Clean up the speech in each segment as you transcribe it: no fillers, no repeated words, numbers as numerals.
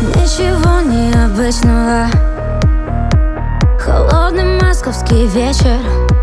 Ничего необычного. Холодный московский вечер,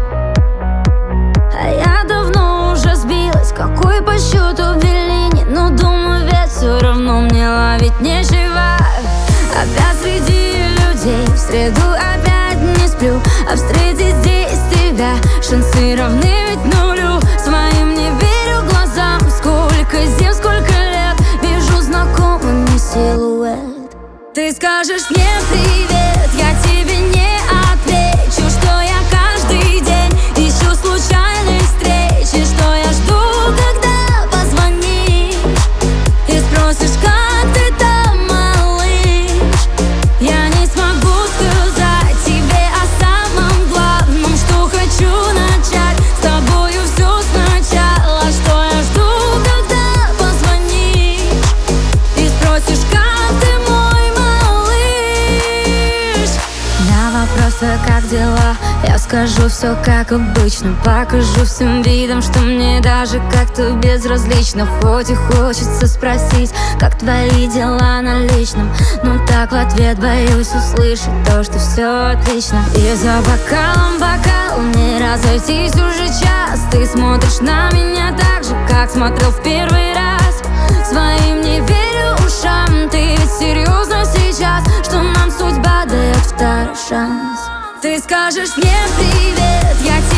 а я давно уже сбилась, какой по счету Беллини. Но думаю, ведь все равно мне ловить нечего. Опять среди людей, в среду опять не сплю, а встретить здесь тебя шансы равны ведь нулю. Своим не верю глазам, сколько зим, сколько лет вижу знакомый силуэт. Ты скажешь мне привет, я тебе не отвечу, что я каждый день ищу случайной встречи, что я жду, когда позвонишь и спросишь, как ты там, малыш. Я не смогу сказать тебе о самом главном, что хочу начать с тобою все сначала, что я жду, когда позвонишь и спросишь, как ты, мой малыш. На вопросы, как дела, я скажу все как обычно. Покажу всем видом, что мне даже как-то безразлично. Хоть и хочется спросить, как твои дела на личном, но так в ответ боюсь услышать то, что все отлично. И за бокалом бокал не разойтись уже час. Ты смотришь на меня так же, как смотрел в первый раз. Своим не верю ушам, ты ведь серьезно сейчас, что нам судьба дает второй шанс? Ты скажешь мне привет, я